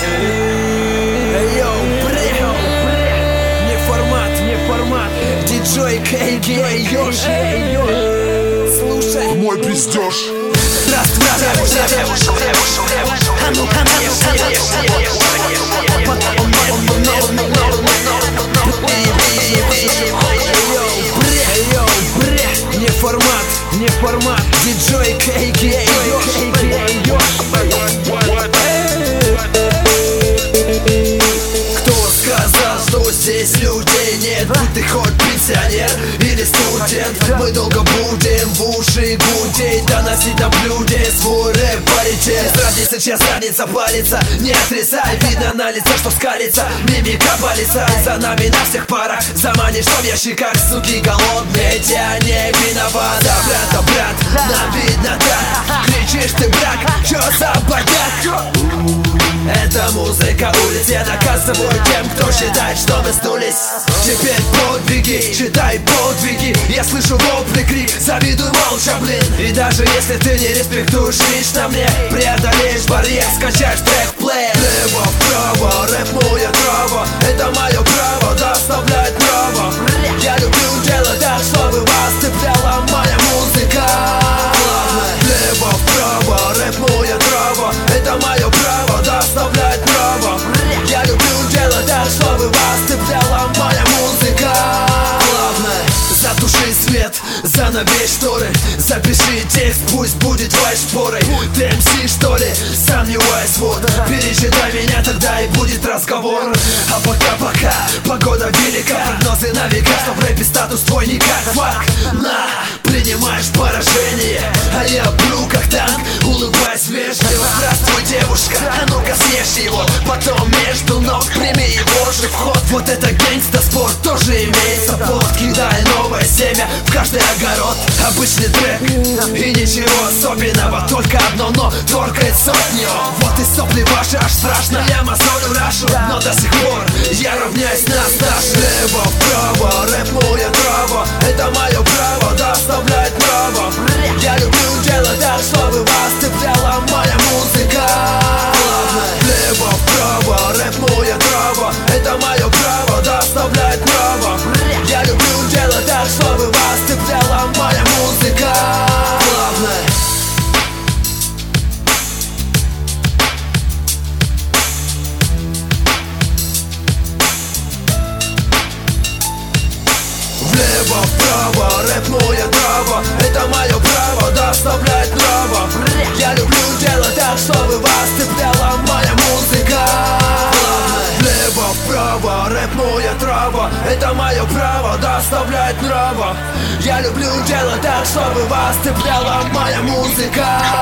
Не формат, диджей Кейги, слушай мой пиздеж. Здравствуй, а ну-ка, не формат, диджей Кейги. Кто сказал, что здесь людей нет? Будь ты хоть пенсионер или студент, мы долго будем в уши гудеть, доносить на блюде свой рэп-паритет. Без разницы, чья задница палится, не отрицай. Видно на лице, что скалится, мимика палится. За нами на всех парах заманишь, что в ящиках, суки голодные, тебя не виноват. Да, брат, нам видно так. Кричишь ты, брак, чё за бардак? Это музыка улиц, я доказываю тем, кто считает, что мы сдулись. Теперь подвиги, читай подвиги. Я слышу вопли, крик, завидуй молча, блин. И даже если ты не респектуешь лично мне, преодолеешь барьер, скачаешь трек-плеер. Лево, вправо, рэп моя трава, это мое право, доставляет право. Я люблю делать так, чтобы вас цепляла моя музыка. Лево, вправо, рэп моя трава, это мое право, доставляет право. Я люблю делать так, чтобы вас цепляла моя музыка. Главное, затуши свет, занавесь шторы, запиши текст, пусть будет твоей шпорой. Ты МС, что ли? Сомневаюсь, вот. Перечитай меня, тогда и будет разговор. А пока, погода велика, прогнозы на века, что в рэпе статус твой никак. Фак, на, принимаешь поражение, а я бру как танк, улыбаясь вежливо. Здравствуй, девушка, а ну-ка съешь его, потом между ног прими его же вход. Вот это гангста-спорт, тоже имеется повод. Кидай новое семя в каждый огород. Обычный трек и ничего особенного, только одно но торкает сотню. Вот и сопли ваши, аж страшно. Я мозолю рашу, но до сих пор я равняюсь на стаж. Лево, вправо, рэп моя трава, это мое право, доставляет право. Я люблю делать так, чтобы вас цепляла моя музыка. Лево, вправо, рэп моя трава, это мое право, доставляет право. Я люблю делать так, чтобы вас цепляла моя музыка. Главное. Влево, вправо, рэп моя трава, это мое право, доставляет право. Я люблю делать так, чтобы вас цепляла моя музыка. Влево, вправо, рэп моя трава, это мое право, доставляет право. Я люблю делать так, чтобы вас цепляла моя музыка.